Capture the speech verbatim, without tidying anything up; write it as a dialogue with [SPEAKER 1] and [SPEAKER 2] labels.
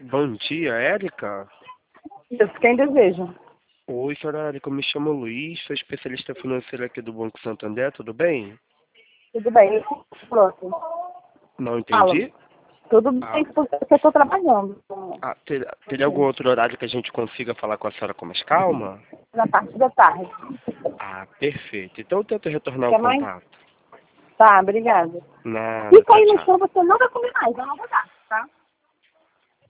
[SPEAKER 1] Bom dia, Érica.
[SPEAKER 2] Isso, quem deseja?
[SPEAKER 1] Oi, senhora Érica, eu me chamo Luiz, sou especialista financeiro aqui do Banco Santander, tudo bem?
[SPEAKER 2] Tudo bem, pronto.
[SPEAKER 1] Não
[SPEAKER 2] Fala.
[SPEAKER 1] entendi?
[SPEAKER 2] Tudo
[SPEAKER 1] Ah,
[SPEAKER 2] bem, porque eu estou trabalhando.
[SPEAKER 1] ah, ter, teria algum outro horário que a gente consiga falar com a senhora com mais calma?
[SPEAKER 2] Na parte da tarde.
[SPEAKER 1] Ah, perfeito. Então eu tento retornar o
[SPEAKER 2] Quer mais?
[SPEAKER 1] contato.
[SPEAKER 2] Tá, obrigada.
[SPEAKER 1] Nada,
[SPEAKER 2] Fica
[SPEAKER 1] tchau,
[SPEAKER 2] aí no
[SPEAKER 1] tchau.
[SPEAKER 2] chão, você não vai comer mais, eu não vou dar.